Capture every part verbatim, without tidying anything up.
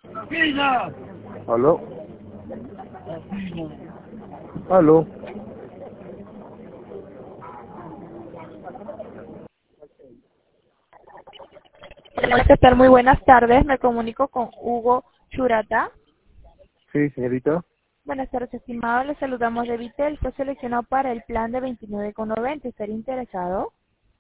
¿Aló? ¿Aló? Hola, ¿qué tal? Muy buenas tardes. Me comunico con Hugo Churata. Sí, señorita. Buenas tardes, estimado. Le saludamos de Vitel. Fue seleccionado para el plan de veintinueve con noventa. ¿Estaría interesado?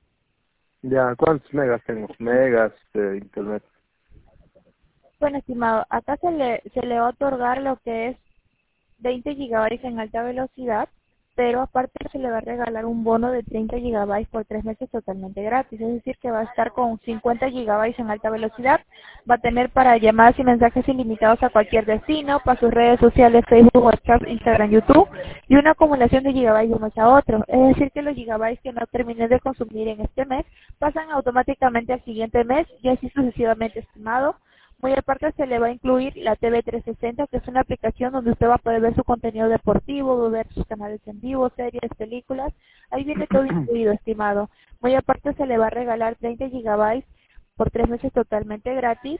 Ya, ¿cuántos megas tengo? Megas de internet. Bueno, estimado, acá se le, se le va a otorgar lo que es veinte gigabytes en alta velocidad, pero aparte se le va a regalar un bono de treinta gigabytes por tres meses totalmente gratis. Es decir, que va a estar con cincuenta gigabytes en alta velocidad, va a tener para llamadas y mensajes ilimitados a cualquier destino, para sus redes sociales, Facebook, WhatsApp, Instagram, YouTube, y una acumulación de gigabytes de un mes a otro. Es decir, que los gigabytes que no terminen de consumir en este mes pasan automáticamente al siguiente mes y así sucesivamente, estimado. Muy aparte se le va a incluir la T V trescientos sesenta, que es una aplicación donde usted va a poder ver su contenido deportivo, ver sus canales en vivo, series, películas. Ahí viene todo incluido, estimado. Muy aparte se le va a regalar treinta gigabytes por tres meses totalmente gratis.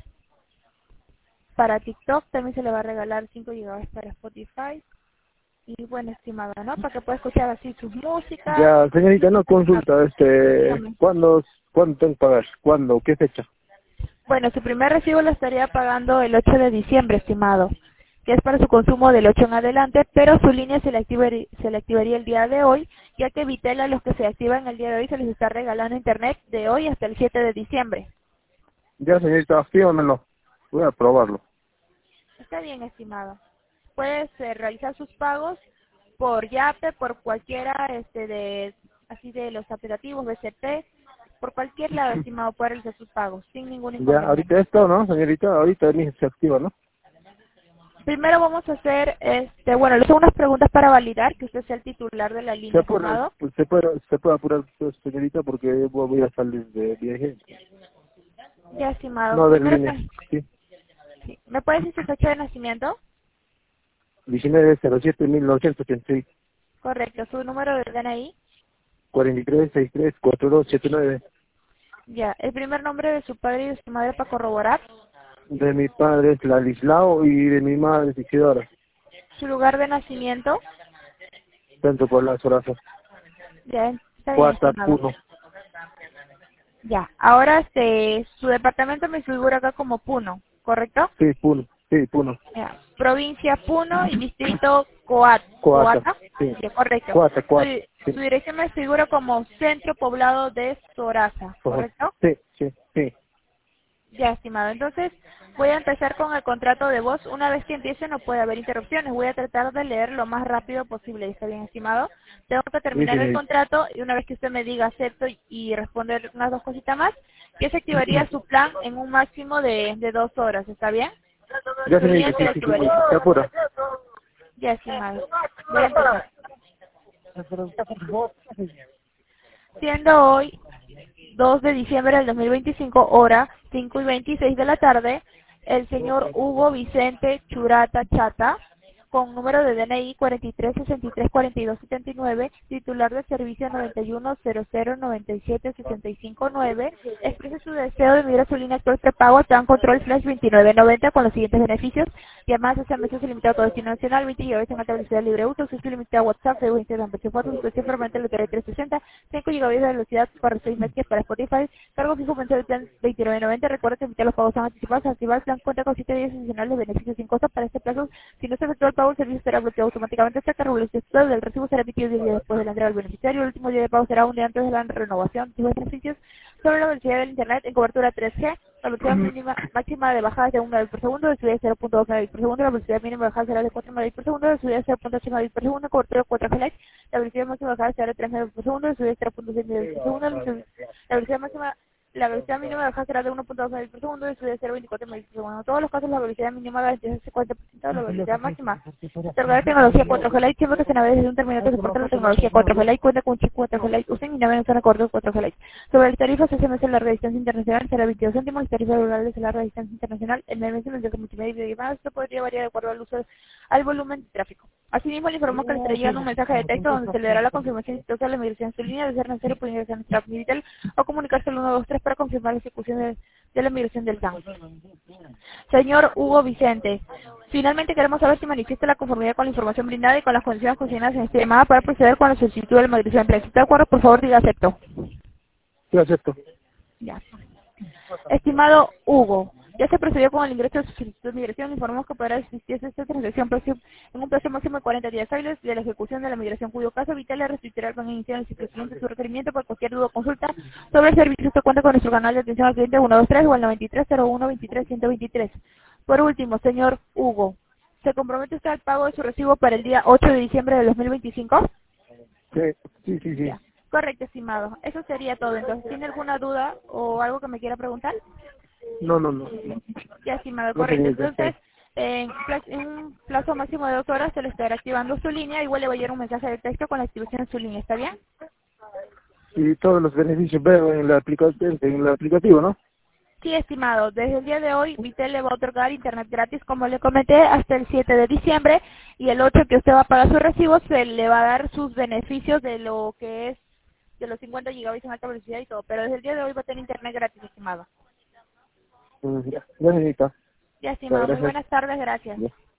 Para TikTok también se le va a regalar cinco gigabytes para Spotify. Y bueno, estimado, ¿no? Para que pueda escuchar así sus músicas. Ya, señorita, no consulta, este, Dígame. ¿cuándo, ¿cuándo tengo que pagar? ¿Cuándo? ¿Qué fecha? Bueno, su primer recibo lo estaría pagando el ocho de diciembre, estimado, que es para su consumo del ocho en adelante, pero su línea se le, activaría, se le activaría el día de hoy, ya que Vitel a los que se activan el día de hoy se les está regalando internet de hoy hasta el siete de diciembre. Ya, señorita, fíjamelo. Voy a probarlo. Está bien, estimado. Puedes eh, realizar sus pagos por Yape, por cualquiera este de así de los aplicativos B C P, por cualquier lado, estimado, puede realizar sus pagos sin ningún Ya, inconveniente. ahorita esto, ¿no, señorita? Ahorita ni se activa, ¿no? Primero vamos a hacer, este, bueno, le hice unas preguntas para validar que usted sea el titular de la Se línea, apura, estimado. pues, se puede, se puede apurar, pues, señorita, porque voy voy a salir de viaje. Ya, estimado. No, de Primero, línea. que- Sí. sí. ¿Me puede decir su fecha de nacimiento? diecinueve cero siete mil novecientos ochenta y seis. Correcto. ¿Su número de D N I? cuarenta y tres sesenta y tres cuarenta y dos setenta y nueve. Ya. ¿El primer nombre de su padre y de su madre para corroborar? De mi padre es Ladislao y de mi madre es Isidora. ¿Su lugar de nacimiento? Tanto por las horas. Ya, está bien, Cuatro, estimado. Puno. Ya. Ahora, este, su departamento me figura acá como Puno, ¿correcto? Sí, Puno. Sí, Puno. Ya. Provincia Puno y distrito Coat, Cuatro. Coata. Sí. Sí, correcto. Cuatro, Su, cuatro. Sí. su dirección me figura como centro poblado de Soraza, Ojo. ¿correcto? Sí, sí, sí. Ya, estimado. Entonces, voy a empezar con el contrato de voz. Una vez que empiece no puede haber interrupciones. Voy a tratar de leer lo más rápido posible. ¿Está bien, estimado? Tengo que Sí, terminar el señorita. contrato y una vez que usted me diga acepto y, y responder unas dos cositas más, que se activaría su plan en un máximo de, de dos horas. ¿Está bien? Ya, Su línea señorita, se sí, le sí, sí. activaría. Se apura. Ya, estimado. Voy a empezar. Siendo hoy dos de diciembre del dos mil veinticinco, hora cinco y veintiséis de la tarde, el señor Hugo Vicente Churata Chata, con número de D N I cuarenta y tres sesenta y tres cuarenta y dos setenta y nueve, titular de servicio noventa y uno cero cero noventa y siete sesenta y cinco nueve, expresa su deseo de enviar a su línea actual prepago a Plan Control Flash veintinueve noventa con los siguientes beneficios: llamadas S M S ilimitado a todo destino nacional, veinte gigabytes en alta velocidad libre uso, acceso ilimitado a WhatsApp, Facebook, Instagram, versión fotos, suscripción permanente a la trescientos sesenta, cinco gigabytes de velocidad para seis meses para Spotify, cargo fijo mensual del plan veintinueve noventa. Recuerda que emitir los pagos son anticipados. Activar el plan cuenta con siete días adicionales de beneficios sin costo para este plazo. Si no se efectúa el pago, el servicio será bloqueado automáticamente hasta que el resultado del recibo será emitido diez días después de la entrega al beneficiario. El último día de pago será un día antes de la renovación de los beneficios. Sobre la velocidad del internet en cobertura tres G, la velocidad mínima máxima de bajada es de un megabit por segundo, de subida de cero punto dos megabits por segundo, la velocidad mínima de bajada será de cuatro megabits por segundo, de subida de cero punto ocho megabits por segundo, cobertura cuatro G Lite, la velocidad máxima de bajada será de tres megabits por segundo, de subida de cero punto seis megabits por segundo, la velocidad máxima la velocidad mínima de bajada será de uno punto dos megabits por segundo y subida de cero punto veinticuatro megabits por segundo. En todos los casos, la velocidad mínima de el cincuenta por ciento de la velocidad máxima. Otorgar tecnología cuatro G Lite, siempre que se navegue desde un terminal que soporta la tecnología cuatro G Lite, cuenta con un chip cuatro G Lite, usen y naveguen en zona corta cuatro G Lite. Sobre el tarifa S M S en larga distancia internacional será veintidós céntimos, el tarifa rural de larga distancia internacional, el M M S mensaje multimedia y videollamadas, esto podría variar de acuerdo al uso al volumen de tráfico. Asimismo, le informamos que le estará llegando un mensaje de texto donde se le dará la confirmación exitosa de la migración en su línea. De ser necesario, puede ingresar a nuestra app digital o comunicarse al uno dos tres para confirmar la ejecución de, de la migración del S A M. Señor Hugo Vicente, finalmente queremos saber si manifiesta la conformidad con la información brindada y con las condiciones consignadas en esta llamada para proceder con la solicitud de la migración. Si está de acuerdo, por favor, diga acepto. Sí, acepto. Ya. Estimado Hugo, ya se procedió con el ingreso de su solicitud de migración. Le informamos que podrá existir esta transacción en un plazo máximo de cuarenta días hábiles de la ejecución de la migración, cuyo caso Vital le restituirá al banco inicial el ciclo siguiente su requerimiento por cualquier duda o consulta sobre el servicio. Usted cuenta con nuestro canal de atención al cliente uno dos tres o al noventa y tres cero uno veintitrés ciento veintitrés. Por último, señor Hugo, ¿se compromete usted al pago de su recibo para el día ocho de diciembre de dos mil veinticinco? Sí, sí, sí. sí. Ya. Correcto, estimado. Eso sería todo. Entonces, ¿tiene alguna duda o algo que me quiera preguntar? No, no, no. Ya, estimado, No, correcto. señorita. Entonces, en, pla- en un plazo máximo de dos horas se le estará activando su línea. Igual le va a llegar un mensaje de texto con la activación de su línea. ¿Está bien? Y todos los beneficios veo en, la aplica en el aplicativo, ¿no? Sí, estimado. Desde el día de hoy, Vitel le va a otorgar internet gratis, como le comenté, hasta el siete de diciembre. Y el ocho que usted va a pagar su recibo, se le va a dar sus beneficios de lo que es de los cincuenta gigabytes en alta velocidad y todo. Pero desde el día de hoy va a tener internet gratis, estimado. Mm, ya, ya, señorita. Ya, Ya, estimado. Muy gracias. buenas tardes. Gracias. Ya.